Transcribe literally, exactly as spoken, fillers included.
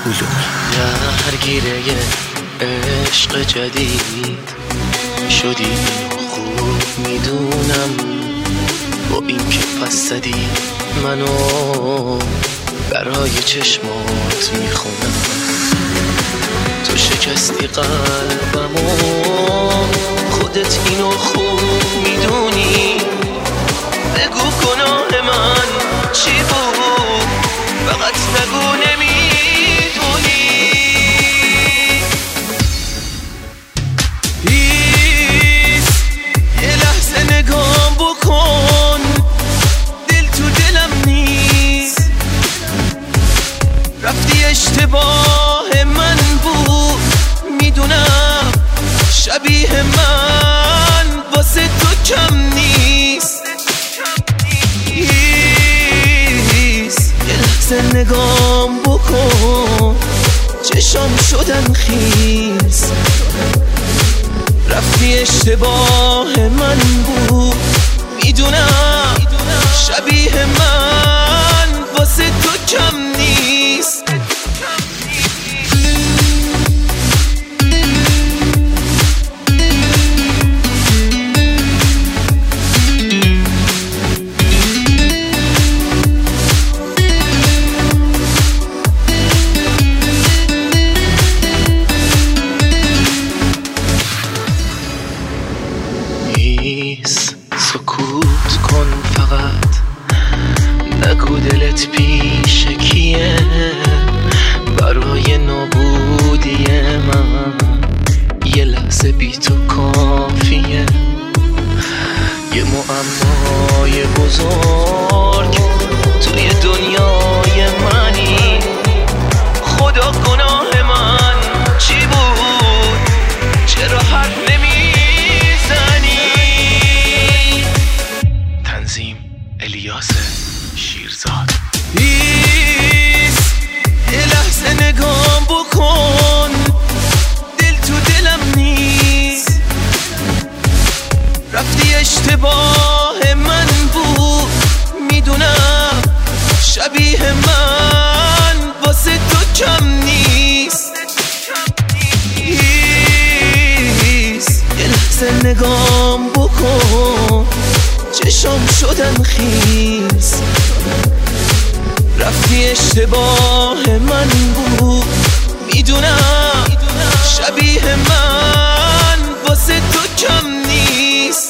درگیره عشق جدید شدی، خوب میدونم با این که پس زدی منو برای چشمات میخونم. تو شکستی قلبمو، خودت اینو خوب میدونی. بگو گناه من چی بود، فقط نگو نمیدونی. پیس یه لحظه نگام بکن، دل تو دلم نیست. رفتی اشتباه من بود میدونم، شبیه من واسه تو کم نیست. یه لحظه نگام بکن، چشام شدن خیس. رفتی اشتباه من بود میدونم، شبیه من واسه تو کم نیست. سکوت کن فقط، نگو دلت پیش کیه. برای نابودی من یه لحظه بی تو کافیه. یه معمای بزرگ توی دنیای منی. خدا گناه من چی بود، چرا حرف نمیزنی؟ تنظیم الیاس شیرزاد. پیس یه لحظه نگام بکن، دل تو دلم نیست. رفتی اشتباه من بود میدونم، شبیه من واسه تو کم نیست. پیس یه لحظه نگام بکن، چشام شدن خیس. رفتی اشتباه من بود میدونم، شبیه من واسه تو کم نیست.